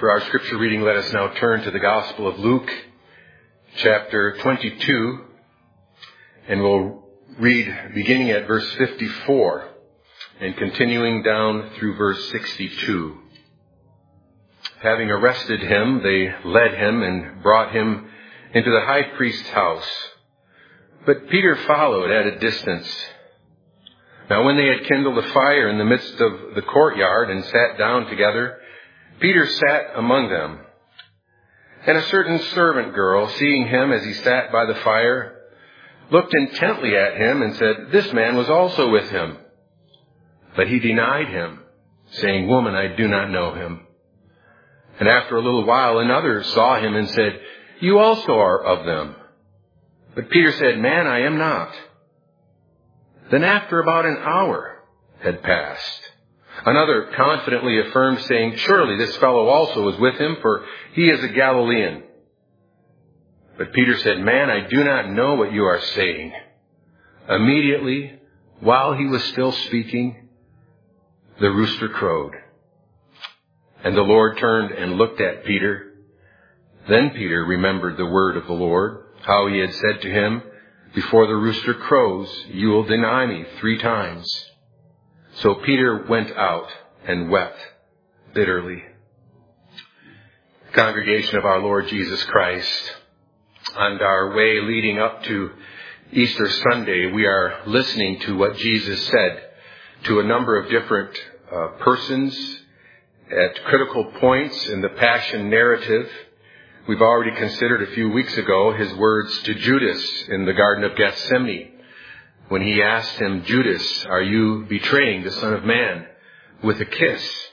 For our scripture reading, let us now turn to the Gospel of Luke, chapter 22, and we'll read beginning at verse 54 and continuing down through verse 62. Having arrested him, they led him and brought him into the high priest's house. But Peter followed at a distance. Now when they had kindled a fire in the midst of the courtyard and sat down together, Peter sat among them. And a certain servant girl, seeing him as he sat by the fire, looked intently at him and said, "This man was also with him." But he denied him, saying, "Woman, I do not know him." And after a little while another saw him and said, "You also are of them." But Peter said, "Man, I am not." Then after about an hour had passed, another confidently affirmed, saying, "Surely this fellow also was with him, for he is a Galilean." But Peter said, "Man, I do not know what you are saying." Immediately, while he was still speaking, the rooster crowed. And the Lord turned and looked at Peter. Then Peter remembered the word of the Lord, how he had said to him, "Before the rooster crows, you will deny me 3 times." So Peter went out and wept bitterly. Congregation of our Lord Jesus Christ, on our way leading up to Easter Sunday, we are listening to what Jesus said to a number of different persons at critical points in the Passion narrative. We've already considered a few weeks ago his words to Judas in the Garden of Gethsemane, when he asked him, "Judas, are you betraying the Son of Man with a kiss?"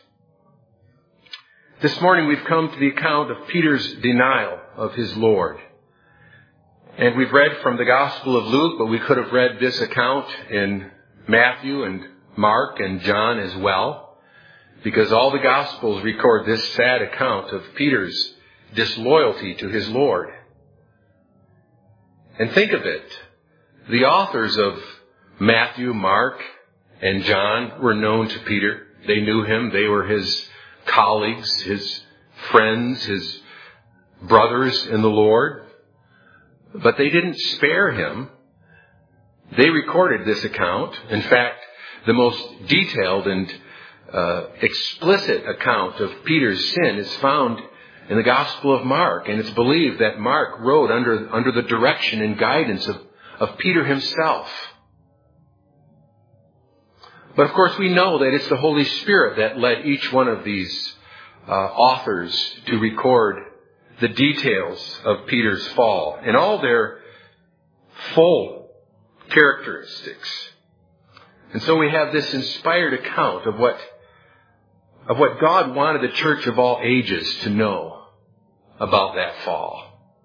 This morning we've come to the account of Peter's denial of his Lord. And we've read from the Gospel of Luke, but we could have read this account in Matthew and Mark and John as well, because all the Gospels record this sad account of Peter's disloyalty to his Lord. And think of it. The authors of Matthew, Mark, and John were known to Peter. They knew him. They were his colleagues, his friends, his brothers in the Lord. But they didn't spare him. They recorded this account. In fact, the most detailed and explicit account of Peter's sin is found in the Gospel of Mark. And it's believed that Mark wrote under the direction and guidance of Peter himself. But of course we know that it's the Holy Spirit that led each one of these authors to record the details of Peter's fall and all their full characteristics. And so we have this inspired account of what God wanted the church of all ages to know about that fall.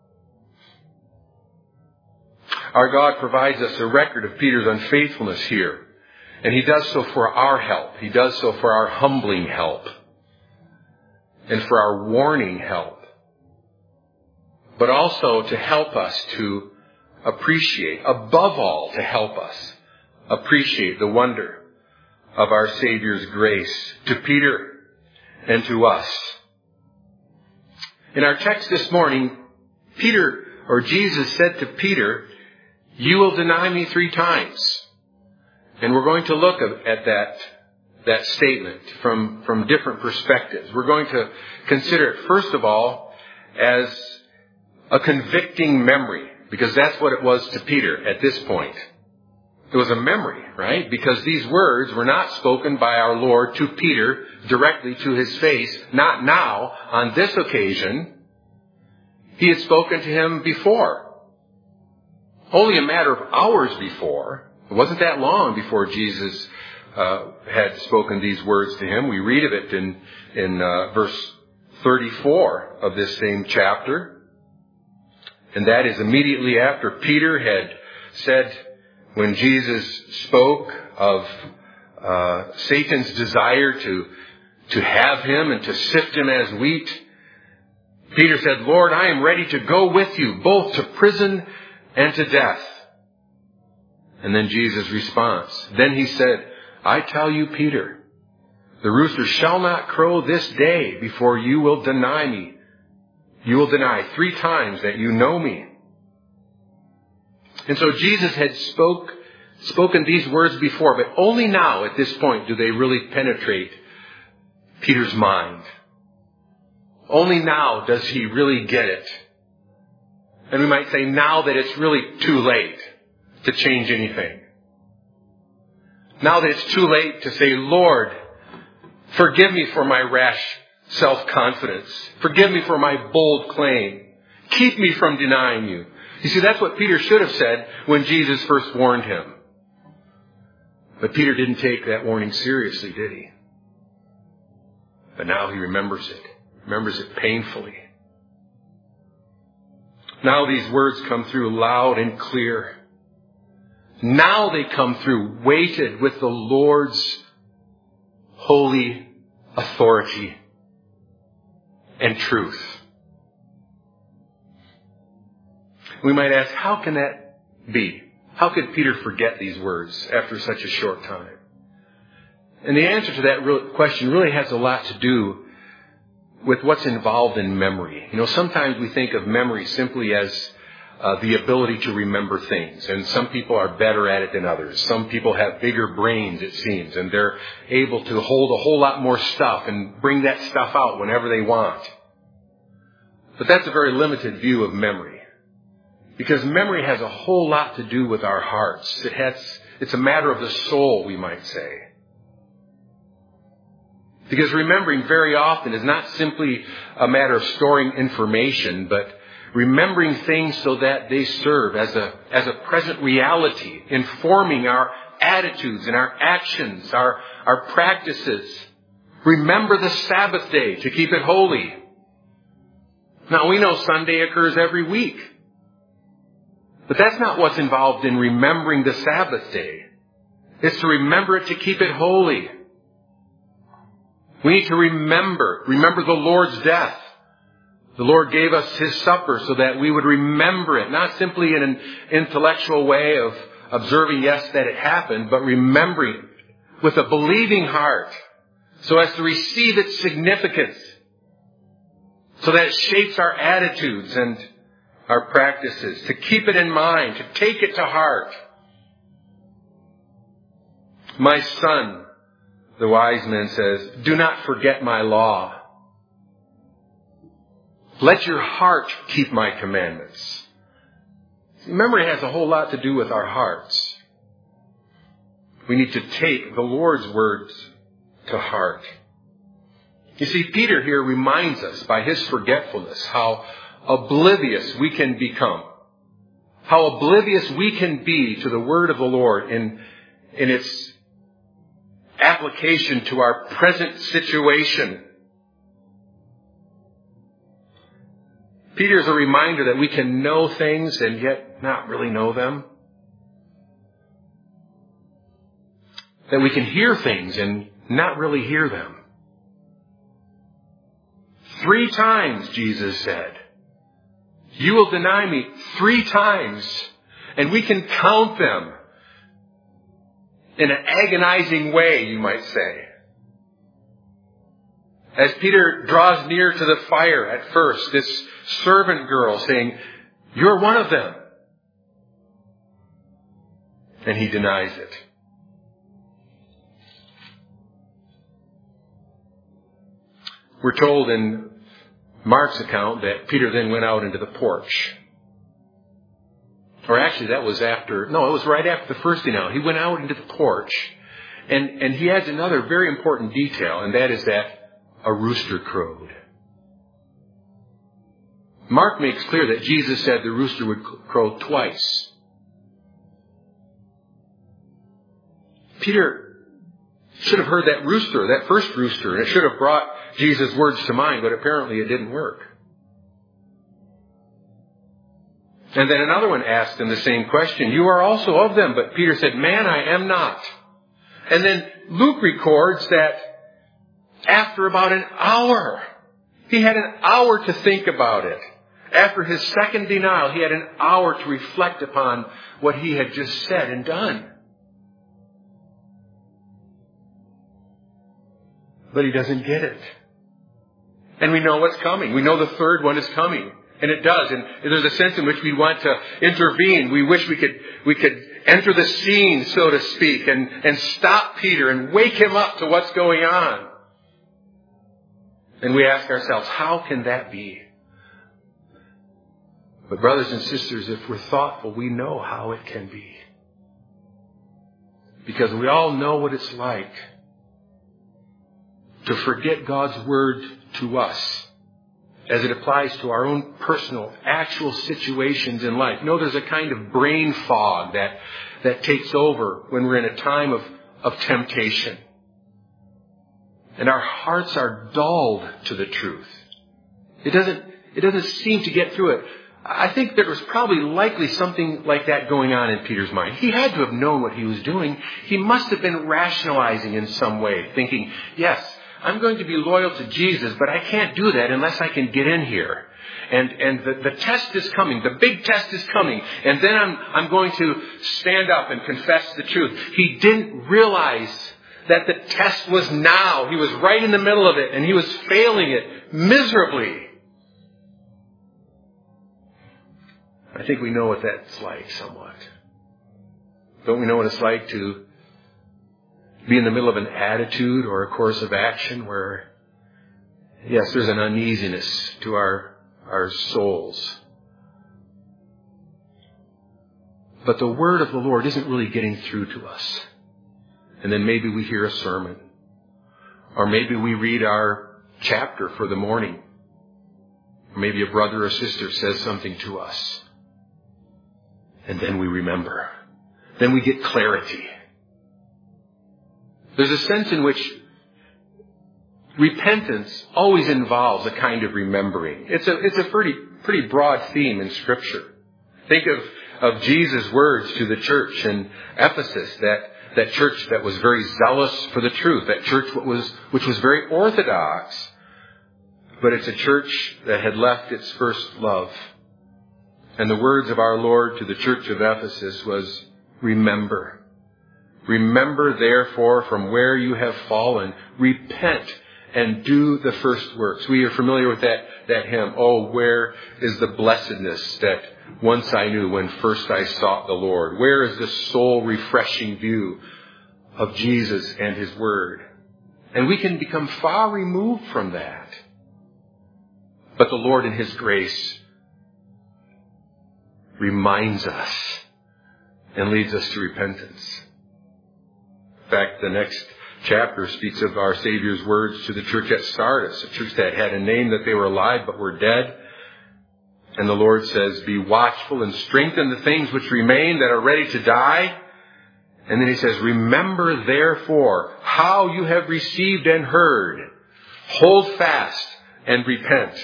Our God provides us a record of Peter's unfaithfulness here. And he does so for our help. He does so for our humbling help. And for our warning help. But also to help us to appreciate, above all, to help us appreciate the wonder of our Savior's grace to Peter and to us. In our text this morning, Jesus said to Peter, "You will deny me 3 times." And we're going to look at that statement from different perspectives. We're going to consider it, first of all, as a convicting memory, because that's what it was to Peter at this point. It was a memory, right? Because these words were not spoken by our Lord to Peter directly to his face, not now, on this occasion. He had spoken to him before. Only a matter of hours before. It wasn't that long before Jesus had spoken these words to him. We read of it in verse 34 of this same chapter. And that is immediately after Peter had said, when Jesus spoke of Satan's desire to have him and to sift him as wheat, Peter said, "Lord, I am ready to go with you, both to prison and to death." And then Jesus' response. Then he said, "I tell you, Peter, The rooster shall not crow this day before you will deny me. You will deny 3 times that you know me. And so Jesus had spoken these words before, but only now at this point do they really penetrate Peter's mind. Only now does he really get it. And we might say now that it's really too late to change anything. Now that it's too late to say, Lord, forgive me for my rash self-confidence. Forgive me for my bold claim. Keep me from denying you. You see, that's what Peter should have said when Jesus first warned him. But Peter didn't take that warning seriously, did he? But now he remembers it painfully. Now these words come through loud and clear. Now they come through weighted with the Lord's holy authority and truth. We might ask, how can that be? How could Peter forget these words after such a short time? And the answer to that question really has a lot to do with what's involved in memory. You know, sometimes we think of memory simply as the ability to remember things. And some people are better at it than others. Some people have bigger brains, it seems, and they're able to hold a whole lot more stuff and bring that stuff out whenever they want. But that's a very limited view of memory. Because memory has a whole lot to do with our hearts. It's a matter of the soul, we might say. Because remembering very often is not simply a matter of storing information, but remembering things so that they serve as a present reality, informing our attitudes and our actions, our practices. Remember the Sabbath day to keep it holy. Now we know Sunday occurs every week. But that's not what's involved in remembering the Sabbath day. It's to remember it to keep it holy. We need to remember the Lord's death. The Lord gave us His supper so that we would remember it, not simply in an intellectual way of observing, yes, that it happened, but remembering it with a believing heart so as to receive its significance, so that it shapes our attitudes and our practices, to keep it in mind, to take it to heart. My son, the wise man says, do not forget my law. Let your heart keep my commandments. Memory has a whole lot to do with our hearts. We need to take the Lord's words to heart. You see, Peter here reminds us by his forgetfulness how oblivious we can become. How oblivious we can be to the word of the Lord in its application to our present situation. Peter is a reminder that we can know things and yet not really know them. That we can hear things and not really hear them. 3 times, Jesus said, you will deny me 3 times. And we can count them in an agonizing way, you might say. As Peter draws near to the fire at first, this servant girl saying, you're one of them. And he denies it. We're told in Mark's account that Peter then went out into the porch. Or actually, it was right after the first denial. He went out into the porch, and he adds another very important detail, and that is that a rooster crowed. Mark makes clear that Jesus said the rooster would crow twice. Peter should have heard that rooster, that first rooster, and it should have brought Jesus' words to mind, but apparently it didn't work. And then another one asked him the same question. You are also of them. But Peter said, man, I am not. And then Luke records that after about an hour, he had an hour to think about it. After his second denial, he had an hour to reflect upon what he had just said and done. but he doesn't get it. And we know what's coming. We know the third one is coming. And it does. And there's a sense in which we want to intervene. We wish we could enter the scene, so to speak, and stop Peter and wake him up to what's going on. And we ask ourselves, how can that be? But brothers and sisters, if we're thoughtful, we know how it can be. Because we all know what it's like to forget God's word to us as it applies to our own personal, actual situations in life. You know, there's a kind of brain fog that takes over when we're in a time of temptation. And our hearts are dulled to the truth. It doesn't seem to get through it. I think there was probably likely something like that going on in Peter's mind. He had to have known what he was doing. He must have been rationalizing in some way, thinking, yes, I'm going to be loyal to Jesus, but I can't do that unless I can get in here. And the test is coming. The big test is coming. And then I'm going to stand up and confess the truth. He didn't realize that the test was now. He was right in the middle of it, and he was failing it miserably. I think we know what that's like somewhat. Don't we know what it's like to be in the middle of an attitude or a course of action where, yes, there's an uneasiness to our souls. But the word of the Lord isn't really getting through to us. And then maybe we hear a sermon. Or maybe we read our chapter for the morning. Or maybe a brother or sister says something to us. And then we remember. Then we get clarity. There's a sense in which repentance always involves a kind of remembering. It's a pretty broad theme in Scripture. Think of Jesus' words to the church in Ephesus, that church that was very zealous for the truth, that church which was very orthodox, but it's a church that had left its first love. And the words of our Lord to the church of Ephesus was, remember. Remember, therefore, from where you have fallen. Repent and do the first works. We are familiar with that hymn. Oh, where is the blessedness that once I knew when first I sought the Lord? Where is the soul refreshing view of Jesus and His Word? And we can become far removed from that. But the Lord in His grace reminds us and leads us to repentance. In fact, the next chapter speaks of our Savior's words to the church at Sardis, a church that had a name that they were alive but were dead. And the Lord says, be watchful and strengthen the things which remain that are ready to die. And then He says, remember therefore how you have received and heard. Hold fast and repent.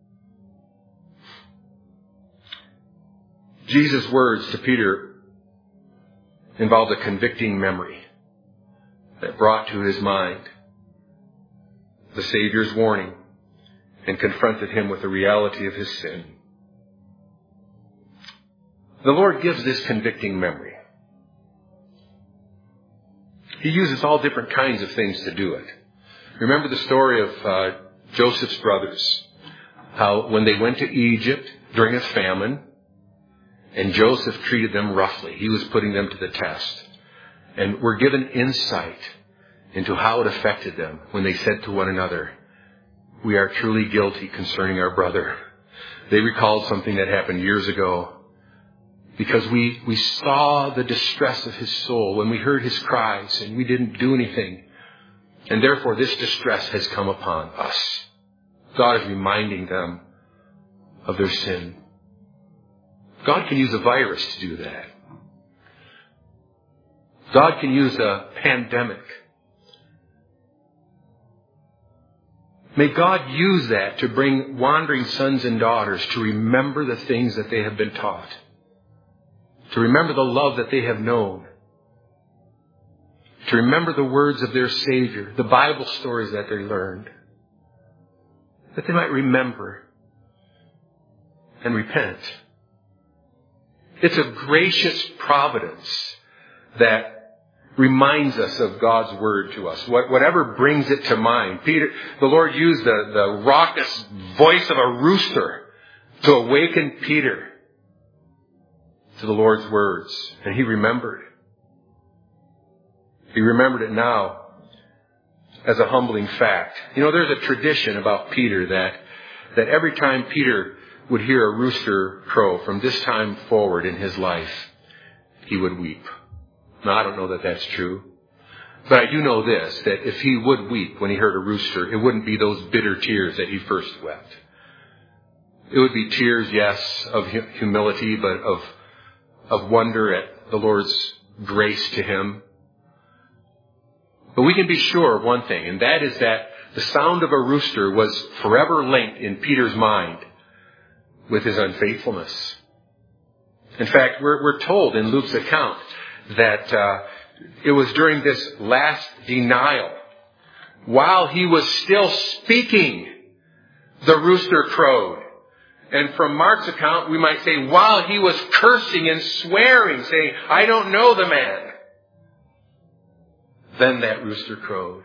Jesus' words to Peter involved a convicting memory that brought to his mind the Savior's warning and confronted him with the reality of his sin. The Lord gives this convicting memory. He uses all different kinds of things to do it. Remember the story of Joseph's brothers, how when they went to Egypt during a famine, and Joseph treated them roughly. He was putting them to the test. And we're given insight into how it affected them when they said to one another, we are truly guilty concerning our brother. They recalled something that happened years ago because we saw the distress of his soul when we heard his cries and we didn't do anything. And therefore this distress has come upon us. God is reminding them of their sin. God can use a virus to do that. God can use a pandemic. May God use that to bring wandering sons and daughters to remember the things that they have been taught, to remember the love that they have known, to remember the words of their Savior, the Bible stories that they learned, that they might remember and repent. It's a gracious providence that reminds us of God's word to us. Whatever brings it to mind. The Lord used the raucous voice of a rooster to awaken Peter to the Lord's words. And he remembered. He remembered it now as a humbling fact. There's a tradition about Peter that every time Peter would hear a rooster crow from this time forward in his life, he would weep. Now, I don't know that that's true. But I do know this, that if he would weep when he heard a rooster, it wouldn't be those bitter tears that he first wept. It would be tears, yes, of humility, but of wonder at the Lord's grace to him. But we can be sure of one thing, and that is that the sound of a rooster was forever linked in Peter's mind with his unfaithfulness. In fact, we're told in Luke's account that it was during this last denial, while he was still speaking, the rooster crowed. And from Mark's account, we might say, while he was cursing and swearing, saying, I don't know the man. Then that rooster crowed.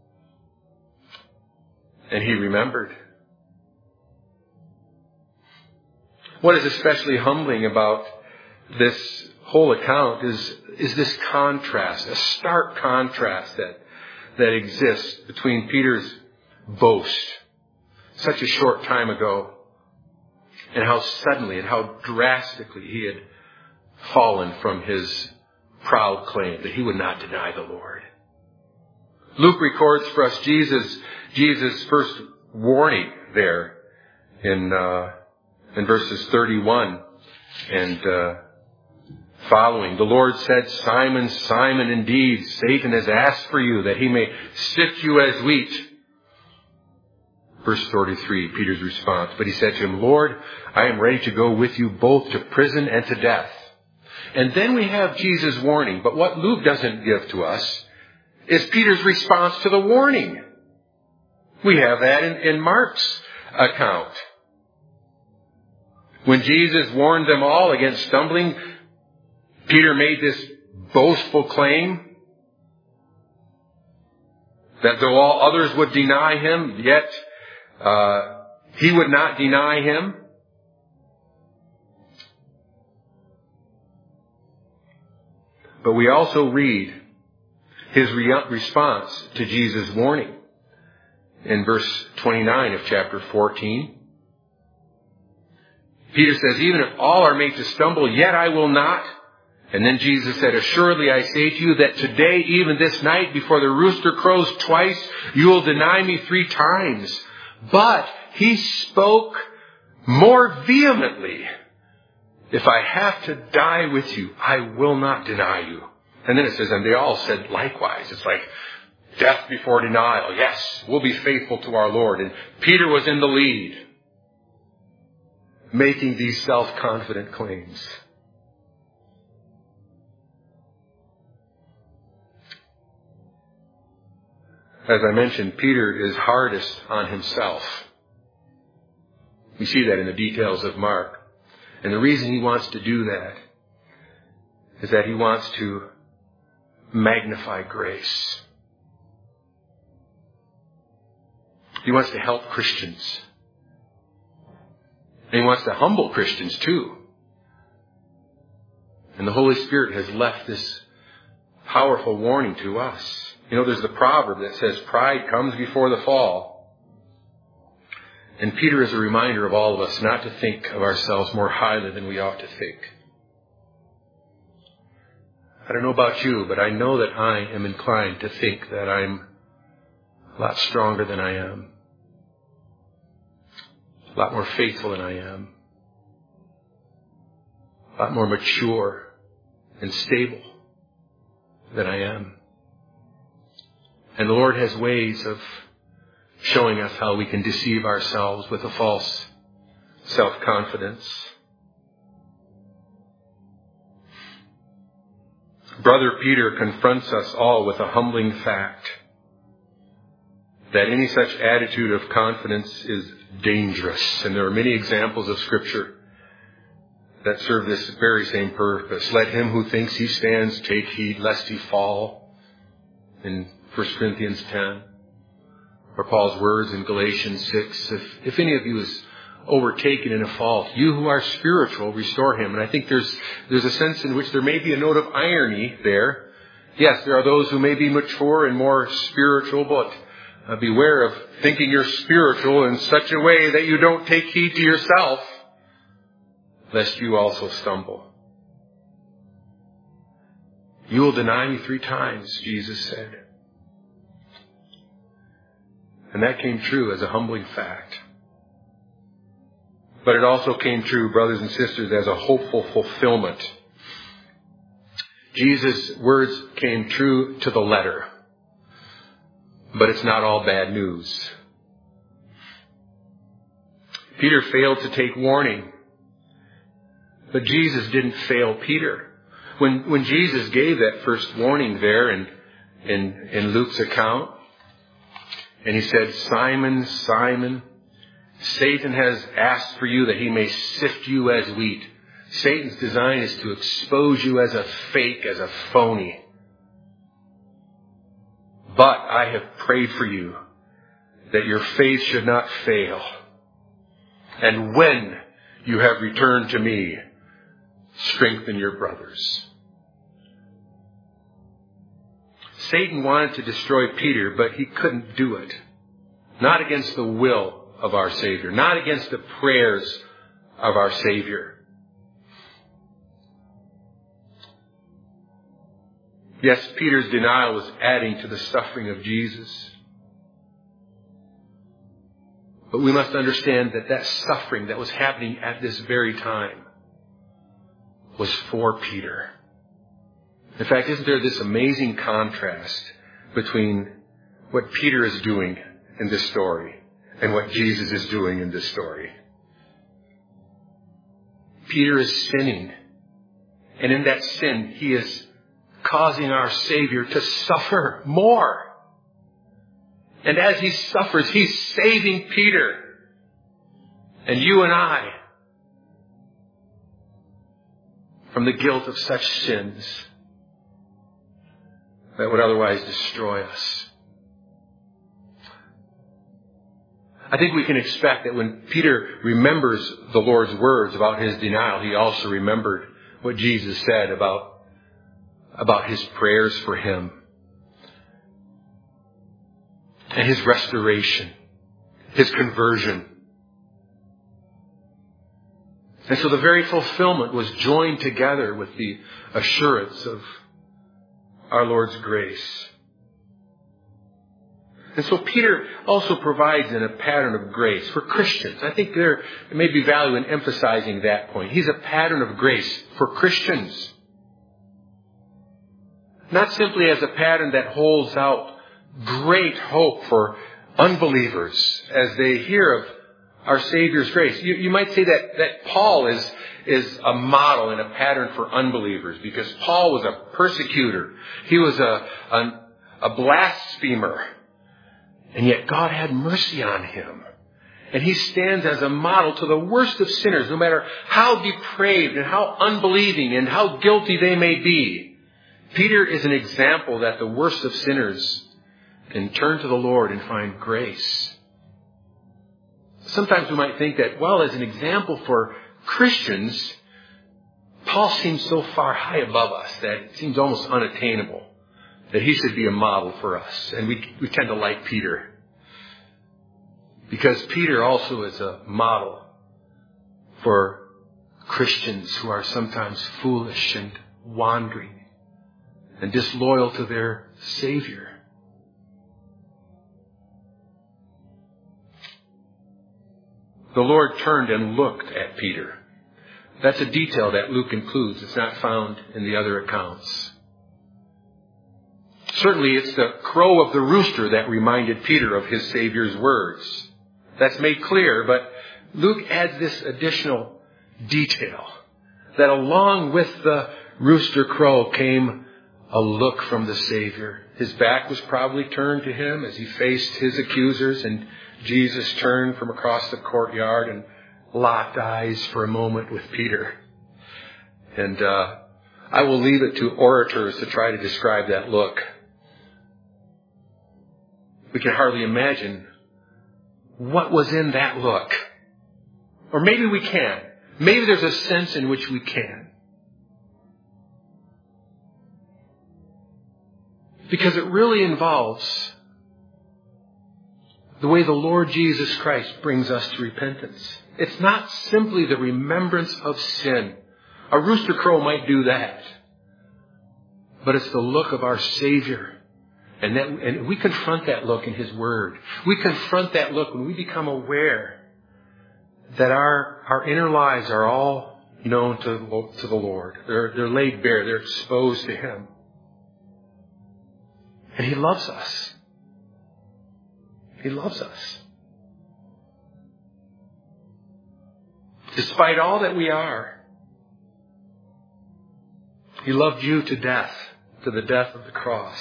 And he remembered. What is especially humbling about this whole account is this contrast, a stark contrast that exists between Peter's boast such a short time ago and how suddenly and how drastically he had fallen from his proud claim that he would not deny the Lord. Luke records for us Jesus' first warning there in verses 31 and following. The Lord said, Simon, Simon, indeed, Satan has asked for you that he may sift you as wheat. Verse 43, Peter's response. But he said to him, Lord, I am ready to go with you both to prison and to death. And then we have Jesus' warning. But what Luke doesn't give to us is Peter's response to the warning. We have that in Mark's account. When Jesus warned them all against stumbling, Peter made this boastful claim that though all others would deny him, yet he would not deny him. But we also read his response to Jesus' warning in verse 29 of chapter 14. Peter says, even if all are made to stumble, yet I will not. And then Jesus said, assuredly I say to you that today, even this night, before the rooster crows twice, you will deny me 3 times. But he spoke more vehemently. If I have to die with you, I will not deny you. And then it says, and they all said likewise. It's like death before denial. Yes, we'll be faithful to our Lord. And Peter was in the lead, making these self-confident claims. As I mentioned, Peter is hardest on himself. We see that in the details of Mark. And the reason he wants to do that is that he wants to magnify grace. He wants to help Christians. And he wants to humble Christians too. And the Holy Spirit has left this powerful warning to us. There's the proverb that says, pride comes before the fall. And Peter is a reminder of all of us not to think of ourselves more highly than we ought to think. I don't know about you, but I know that I am inclined to think that I'm a lot stronger than I am. A lot more faithful than I am. A lot more mature and stable than I am. And the Lord has ways of showing us how we can deceive ourselves with a false self-confidence. Brother Peter confronts us all with a humbling fact that any such attitude of confidence is dangerous. And there are many examples of Scripture that serve this very same purpose. Let him who thinks he stands take heed lest he fall, in 1 Corinthians 10. Or Paul's words in Galatians 6, if any of you is overtaken in a fault, you who are spiritual, restore him. And I think there's a sense in which there may be a note of irony there. Yes, there are those who may be mature and more spiritual, but beware of thinking you're spiritual in such a way that you don't take heed to yourself, lest you also stumble. You will deny me 3 times, Jesus said. And that came true as a humbling fact. But it also came true, brothers and sisters, as a hopeful fulfillment. Jesus' words came true to the letter. But it's not all bad news. Peter failed to take warning. But Jesus didn't fail Peter. When Jesus gave that first warning there in Luke's account, and he said, Simon, Simon, Satan has asked for you that he may sift you as wheat. Satan's design is to expose you as a fake, as a phony. But I have prayed for you that your faith should not fail. And when you have returned to me, strengthen your brothers. Satan wanted to destroy Peter, but he couldn't do it. Not against the will of our Savior. Not against the prayers of our Savior. Yes, Peter's denial was adding to the suffering of Jesus. But we must understand that suffering that was happening at this very time was for Peter. In fact, isn't there this amazing contrast between what Peter is doing in this story and what Jesus is doing in this story? Peter is sinning. And in that sin, he is causing our Savior to suffer more. And as he suffers, he's saving Peter and you and I from the guilt of such sins that would otherwise destroy us. I think we can expect that when Peter remembers the Lord's words about his denial, he also remembered what Jesus said about his prayers for him and his restoration, his conversion. And so the very fulfillment was joined together with the assurance of our Lord's grace. And so Peter also provides in a pattern of grace for Christians. I think there may be value in emphasizing that point. He's a pattern of grace for Christians. Not simply as a pattern that holds out great hope for unbelievers as they hear of our Savior's grace. You might say that Paul is a model and a pattern for unbelievers because Paul was a persecutor. He was a blasphemer. And yet God had mercy on him. And he stands as a model to the worst of sinners, no matter how depraved and how unbelieving and how guilty they may be. Peter is an example that the worst of sinners can turn to the Lord and find grace. Sometimes we might think that, well, as an example for Christians, Paul seems so far high above us that it seems almost unattainable that he should be a model for us. And we tend to like Peter. Because Peter also is a model for Christians who are sometimes foolish and wandering and disloyal to their Savior. The Lord turned and looked at Peter. That's a detail that Luke includes. It's not found in the other accounts. Certainly, it's the crow of the rooster that reminded Peter of his Savior's words. That's made clear, but Luke adds this additional detail, that along with the rooster crow came a look from the Savior. His back was probably turned to him as he faced his accusers, and Jesus turned from across the courtyard and locked eyes for a moment with Peter. And I will leave it to orators to try to describe that look. We can hardly imagine what was in that look. Or maybe we can. Maybe there's a sense in which we can. Because it really involves the way the Lord Jesus Christ brings us to repentance. It's not simply the remembrance of sin. A rooster crow might do that. But it's the look of our Savior. And we confront that look in His Word. We confront that look when we become aware that our inner lives are all known to the Lord. They're laid bare. They're exposed to Him. And He loves us. He loves us. Despite all that we are, He loved you to death, to the death of the cross.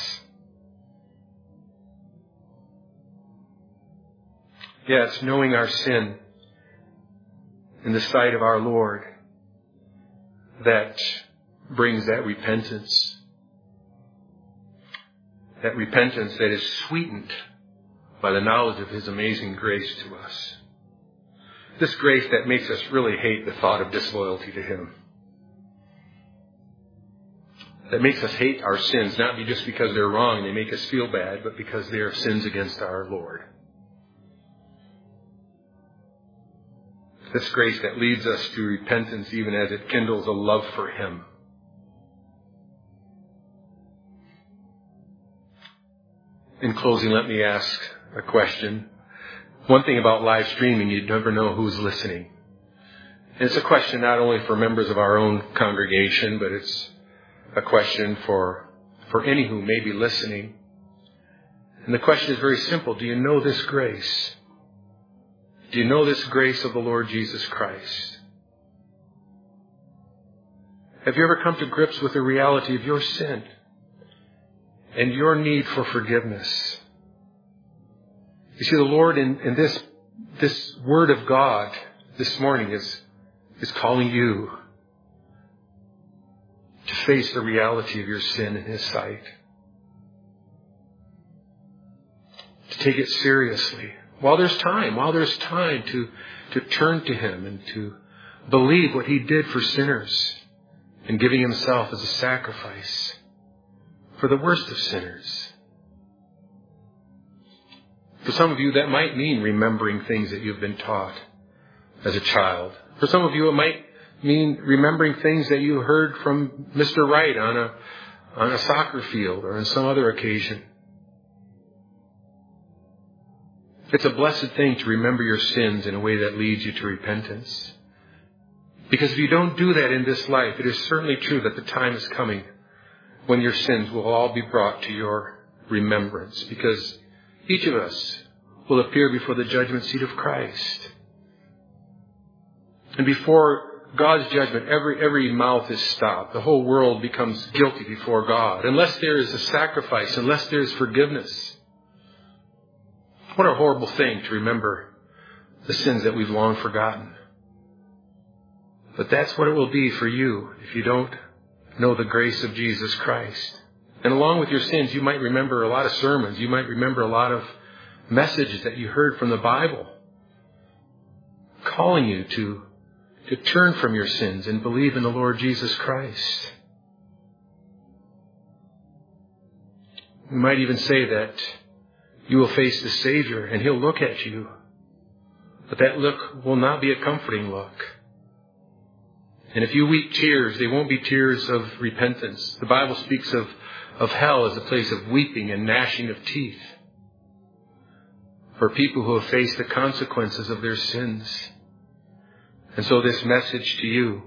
Yes, knowing our sin in the sight of our Lord, that brings that repentance. That repentance that is sweetened by the knowledge of His amazing grace to us. This grace that makes us really hate the thought of disloyalty to Him. That makes us hate our sins, not just because they're wrong, they make us feel bad, but because they are sins against our Lord. This grace that leads us to repentance even as it kindles a love for Him. In closing, let me ask a question. One thing about live streaming, you never know who's listening. And it's a question not only for members of our own congregation, but it's a question for any who may be listening. And the question is very simple. Do you know this grace? Do you know this grace of the Lord Jesus Christ? Have you ever come to grips with the reality of your sin and your need for forgiveness? You see, the Lord in this Word of God this morning is calling you to face the reality of your sin in His sight. To take it seriously. While there's time to turn to Him and to believe what He did for sinners in giving Himself as a sacrifice for the worst of sinners. For some of you, that might mean remembering things that you've been taught as a child. For some of you, it might mean remembering things that you heard from Mr. Wright on a soccer field or on some other occasion. It's a blessed thing to remember your sins in a way that leads you to repentance. Because if you don't do that in this life, it is certainly true that the time is coming when your sins will all be brought to your remembrance. Because each of us will appear before the judgment seat of Christ. And before God's judgment, every mouth is stopped. The whole world becomes guilty before God. Unless there is a sacrifice, unless there is forgiveness. What a horrible thing to remember the sins that we've long forgotten. But that's what it will be for you if you don't know the grace of Jesus Christ. And along with your sins, you might remember a lot of sermons. You might remember a lot of messages that you heard from the Bible, calling you to turn from your sins and believe in the Lord Jesus Christ. We might even say that you will face the Savior and He'll look at you. But that look will not be a comforting look. And if you weep tears, they won't be tears of repentance. The Bible speaks of hell as a place of weeping and gnashing of teeth for people who have faced the consequences of their sins. And so this message to you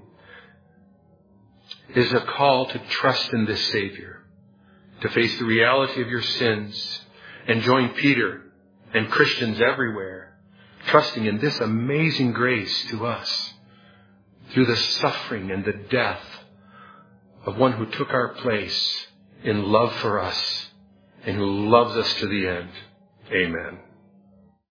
is a call to trust in this Savior, to face the reality of your sins, and join Peter and Christians everywhere, trusting in this amazing grace to us through the suffering and the death of one who took our place in love for us and who loves us to the end. Amen.